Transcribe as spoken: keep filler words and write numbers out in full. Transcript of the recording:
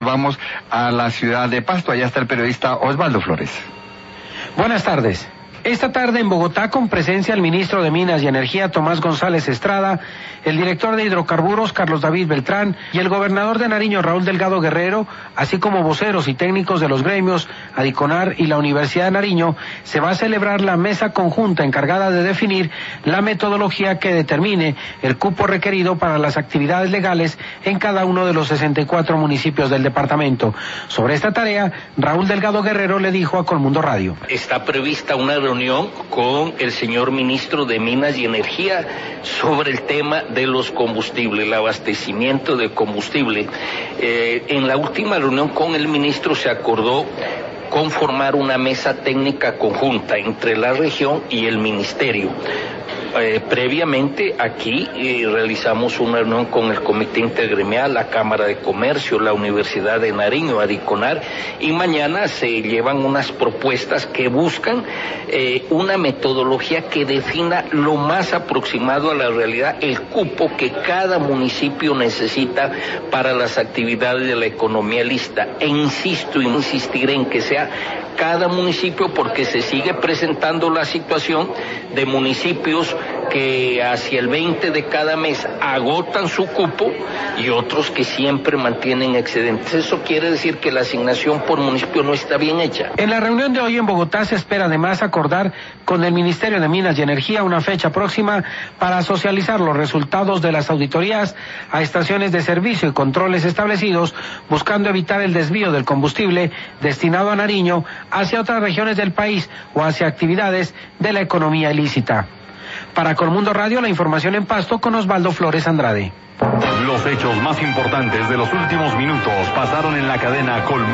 vamos a la ciudad de Pasto. Allá está el periodista Osvaldo Flores. Buenas tardes. Esta tarde en Bogotá, con presencia el ministro de Minas y Energía, Tomás González Estrada, el director de Hidrocarburos, Carlos David Beltrán, y el gobernador de Nariño, Raúl Delgado Guerrero, así como voceros y técnicos de los gremios, Adiconar y la Universidad de Nariño, se va a celebrar la mesa conjunta encargada de definir la metodología que determine el cupo requerido para las actividades legales en cada uno de los sesenta y cuatro municipios del departamento. Sobre esta tarea, Raúl Delgado Guerrero le dijo a Colmundo Radio. Está prevista una reunión con el señor ministro de Minas y Energía sobre el tema de los combustibles, el abastecimiento de combustible. Eh, en la última reunión con el ministro se acordó conformar una mesa técnica conjunta entre la región y el ministerio. Eh, previamente aquí eh, realizamos una reunión con el Comité Intergremial, la Cámara de Comercio, la Universidad de Nariño, Adiconar, y mañana se llevan unas propuestas que buscan eh, una metodología que defina lo más aproximado a la realidad el cupo que cada municipio necesita para las actividades de la economía lista. E insisto, insistiré en que sea cada municipio, porque se sigue presentando la situación de municipios que hacia el veinte de cada mes agotan su cupo y otros que siempre mantienen excedentes. Eso quiere decir que la asignación por municipio no está bien hecha. En la reunión de hoy en Bogotá se espera además acordar con el Ministerio de Minas y Energía una fecha próxima para socializar los resultados de las auditorías a estaciones de servicio y controles establecidos, buscando evitar el desvío del combustible destinado a Nariño hacia otras regiones del país o hacia actividades de la economía ilícita. Para Colmundo Radio, la información en Pasto con Osvaldo Flores Andrade. Los hechos más importantes de los últimos minutos pasaron en la cadena Colmundo.